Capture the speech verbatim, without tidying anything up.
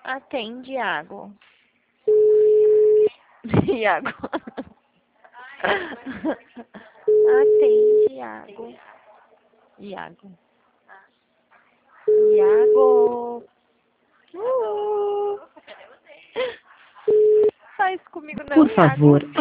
Atende, Iago. Iago. Atende, Iago. Iago. Iago. Uh. Faz comigo não, Por Iago. favor,